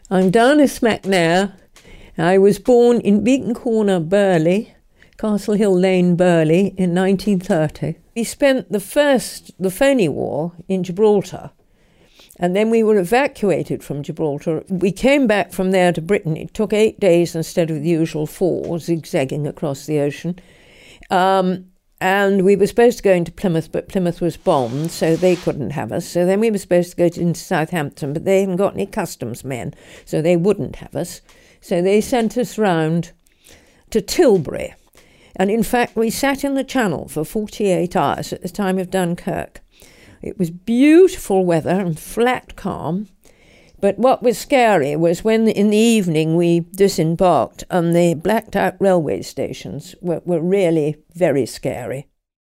I'm Downes MacNair. I was born in Beacon Corner, Burley, Castle Hill Lane, Burley, in 1930. We spent the Phoney War in Gibraltar, and then we were evacuated from Gibraltar. We came back from there to Britain. It took 8 days instead of the usual 4, zigzagging across the ocean. And we were supposed to go into Plymouth, but Plymouth was bombed, so they couldn't have us. So then we were supposed to go into Southampton, but they hadn't got any customs men, so they wouldn't have us. So they sent us round to Tilbury. And in fact, we sat in the Channel for 48 hours at the time of Dunkirk. It was beautiful weather and flat calm. But what was scary was when in the evening we disembarked, and the blacked out railway stations were really very scary.